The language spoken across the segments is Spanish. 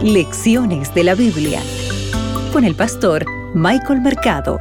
Lecciones de la Biblia con el pastor Michael Mercado.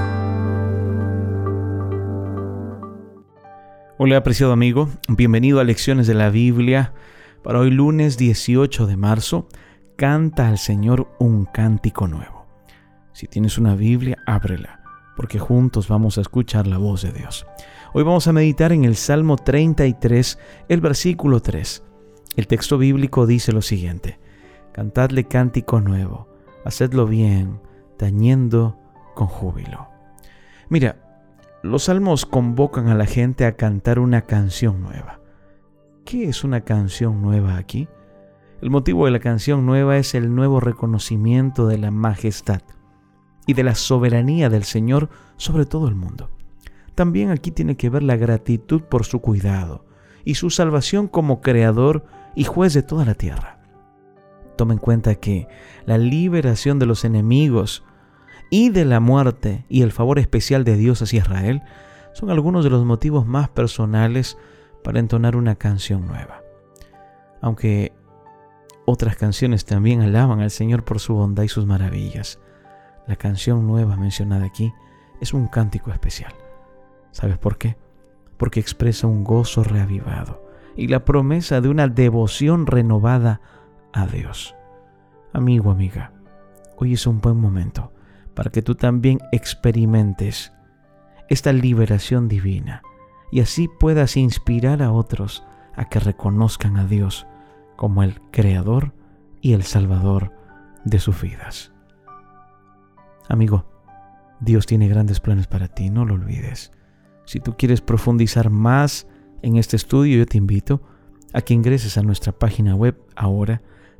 Hola, apreciado amigo, bienvenido a Lecciones de la Biblia. Para hoy lunes 18 de marzo, canta al Señor un cántico nuevo. Si tienes una Biblia, ábrela, porque juntos vamos a escuchar la voz de Dios. Hoy vamos a meditar en el Salmo 33, el versículo 3. El texto bíblico dice lo siguiente: cantadle cántico nuevo, hacedlo bien, tañendo con júbilo. Mira, los salmos convocan a la gente a cantar una canción nueva. ¿Qué es una canción nueva aquí? El motivo de la canción nueva es el nuevo reconocimiento de la majestad y de la soberanía del Señor sobre todo el mundo. También aquí tiene que ver la gratitud por su cuidado y su salvación como creador y juez de toda la tierra. Toma en cuenta que la liberación de los enemigos y de la muerte y el favor especial de Dios hacia Israel son algunos de los motivos más personales para entonar una canción nueva. Aunque otras canciones también alaban al Señor por su bondad y sus maravillas, la canción nueva mencionada aquí es un cántico especial. ¿Sabes por qué? Porque expresa un gozo reavivado y la promesa de una devoción renovada a Dios. Amigo, amiga, hoy es un buen momento para que tú también experimentes esta liberación divina y así puedas inspirar a otros a que reconozcan a Dios como el Creador y el Salvador de sus vidas. Amigo, Dios tiene grandes planes para ti, no lo olvides. Si tú quieres profundizar más en este estudio, yo te invito a que ingreses a nuestra página web ahora,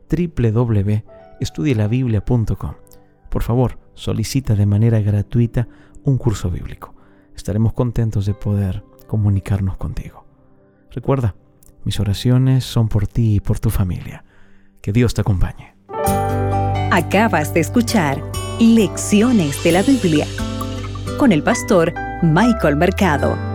www.estudielabiblia.com. Por favor, solicita de manera gratuita un curso bíblico. Estaremos contentos de poder comunicarnos contigo. Recuerda, mis oraciones son por ti y por tu familia. Que Dios te acompañe. Acabas de escuchar Lecciones de la Biblia con el pastor Michael Mercado.